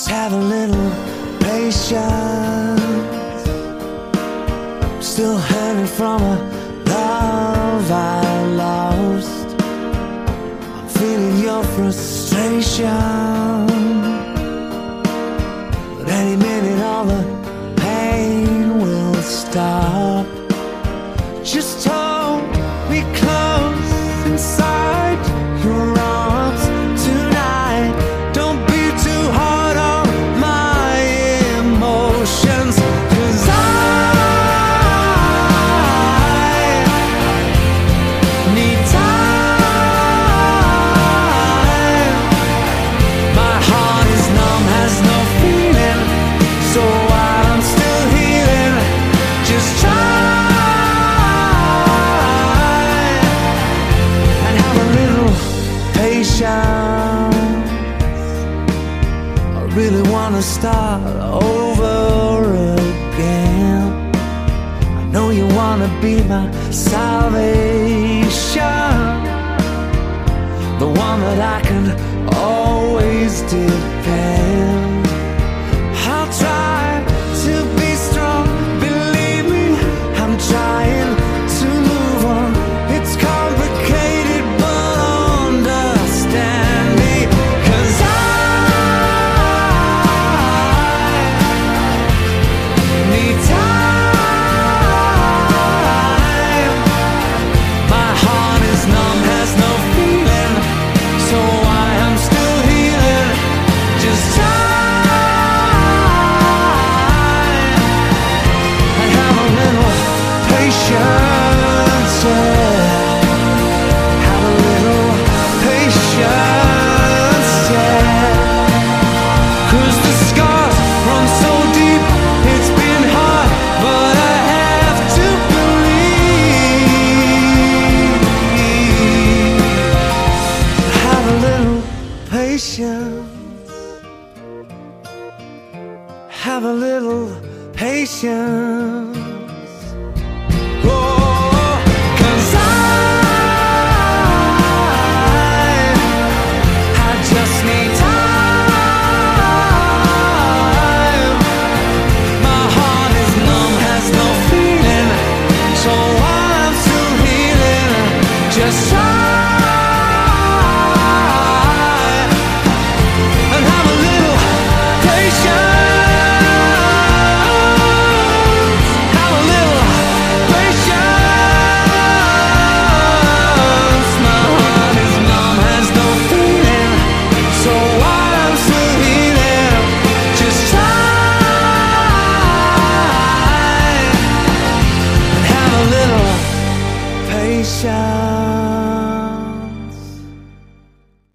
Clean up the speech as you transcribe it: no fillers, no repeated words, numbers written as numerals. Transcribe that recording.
Just have a little patience. I'm still hanging from a love I lost. I'm feeling your frustration, but any minute all the pain will stop. Just hold me close inside your arms tonight. Don't be too hard on my emotions, 'cause I need time. My heart is numb, has no feeling, so while I'm still healing, just try and have a little patience. I really wanna start over again. I know you wanna be my salvation, the one that I can always depend. I'll try to be strong, believe me, I'm trying to move on. It's complicated, but understand me, 'cause I need time. My heart is numb, has no feeling, so I am still healing. Just time and have a little patience, yeah. Have a little patience, yeah. 'Cause the scars run so deep, it's been hard, but I have to believe. Have a little patience. Have a little patience. Oh, 'cause I just need time. My heart is numb, has no feeling, so I'm still healing. Just try and have a little patience. Have a little patience. My heart is numb, has no feeling, so I'm still healing. Just try and have a little patience.